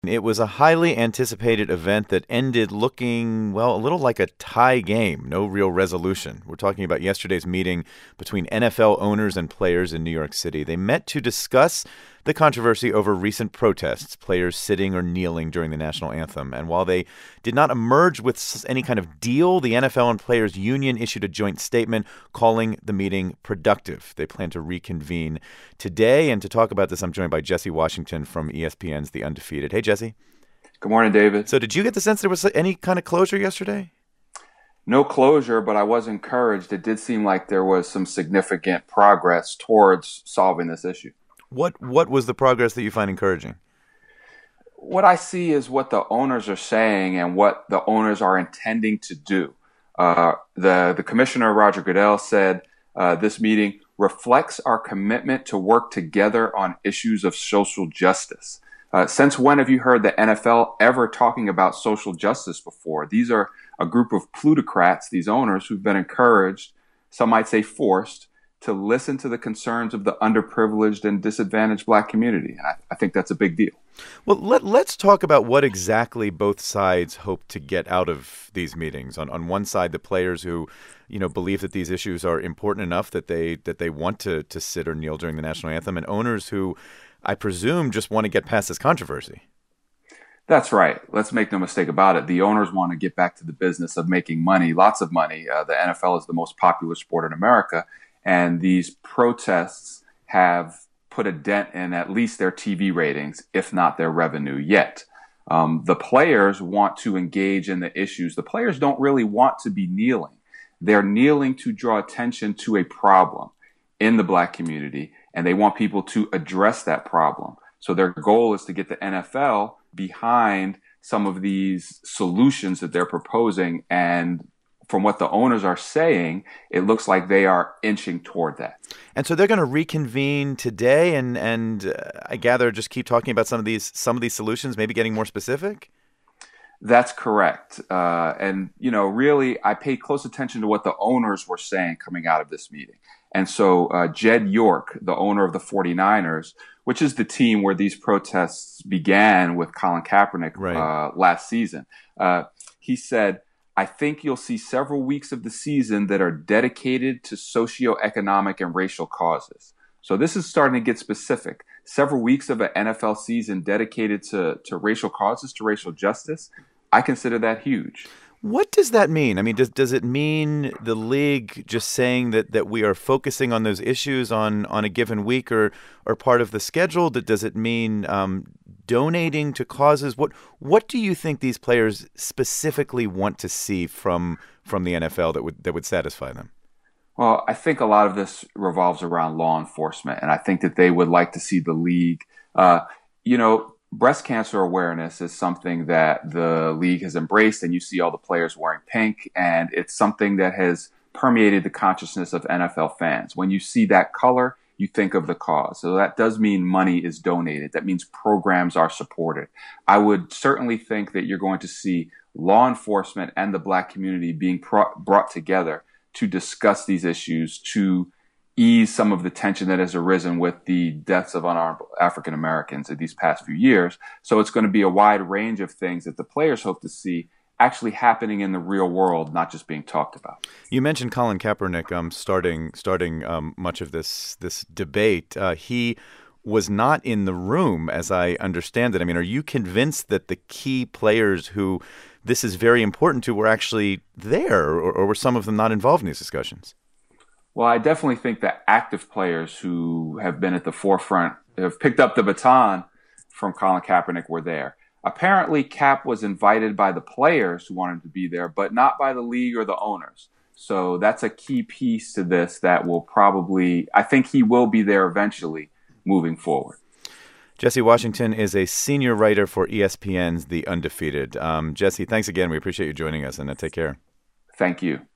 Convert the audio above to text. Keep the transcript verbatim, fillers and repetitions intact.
It was a highly anticipated event that ended looking, well, a little like a tie game, no real resolution. We're talking about yesterday's meeting between N F L owners and players in New York City. They met to discuss the controversy over recent protests, players sitting or kneeling during the national anthem. And while they did not emerge with any kind of deal, the N F L and Players Union issued a joint statement calling the meeting productive. They plan to reconvene today. And to talk about this, I'm joined by Jesse Washington from E S P N's The Undefeated. Hey, Jesse. Good morning, David. So did you get the sense there was any kind of closure yesterday? No closure, but I was encouraged. It did seem like there was some significant progress towards solving this issue. What what was the progress that you find encouraging? What I see is what the owners are saying and what the owners are intending to do. Uh, the, the commissioner, Roger Goodell, said uh, this meeting reflects our commitment to work together on issues of social justice. Uh, since when have you heard the N F L ever talking about social justice before? These are a group of plutocrats, these owners, who've been encouraged, some might say forced, to listen to the concerns of the underprivileged and disadvantaged Black community. And I, I think that's a big deal. Well, let, let's talk about what exactly both sides hope to get out of these meetings. On on one side, the players who, you know, believe that these issues are important enough that they that they want to to sit or kneel during the national anthem, and owners who, I presume, just want to get past this controversy. That's right. Let's make no mistake about it. The owners want to get back to the business of making money, lots of money. Uh, the N F L is the most popular sport in America. And these protests have put a dent in at least their T V ratings, if not their revenue yet. Um, the players want to engage in the issues. The players don't really want to be kneeling. They're kneeling to draw attention to a problem in the Black community, and they want people to address that problem. So their goal is to get the N F L behind some of these solutions that they're proposing, and from what the owners are saying, it looks like they are inching toward that. And so they're going to reconvene today, and and uh, I gather just keep talking about some of these some of these solutions, maybe getting more specific. That's correct. Uh, and, you know, really, I paid close attention to what the owners were saying coming out of this meeting. And so uh, Jed York, the owner of the forty-niners, which is the team where these protests began with Colin Kaepernick Right. uh, last season, uh, he said, I think you'll see several weeks of the season that are dedicated to socioeconomic and racial causes. So this is starting to get specific. Several weeks of an N F L season dedicated to, to racial causes, to racial justice. I consider that huge. What does that mean? I mean, does does it mean the league just saying that, that we are focusing on those issues on, on a given week or or part of the schedule? Does it mean um, donating to causes? What what do you think these players specifically want to see from from the N F L that would that would satisfy them? Well, I think a lot of this revolves around law enforcement, and I think that they would like to see the league, uh, you know, breast cancer awareness is something that the league has embraced, and you see all the players wearing pink, and it's something that has permeated the consciousness of N F L fans. When you see that color, you think of the cause. So that does mean money is donated. That means programs are supported. I would certainly think that you're going to see law enforcement and the Black community being pro- brought together to discuss these issues, to ease some of the tension that has arisen with the deaths of unarmed African Americans in these past few years. So it's going to be a wide range of things that the players hope to see actually happening in the real world, not just being talked about. You mentioned Colin Kaepernick um, starting starting um, much of this this debate. Uh, he was not in the room, as I understand it. I mean, are you convinced that the key players who this is very important to were actually there, or, or were some of them not involved in these discussions? Well, I definitely think that active players who have been at the forefront, have picked up the baton from Colin Kaepernick, were there. Apparently, Cap was invited by the players who wanted to be there, but not by the league or the owners. So that's a key piece to this that will probably, I think he will be there eventually moving forward. Jesse Washington is a senior writer for E S P N's The Undefeated. Um, Jesse, thanks again. We appreciate you joining us, and uh, take care. Thank you.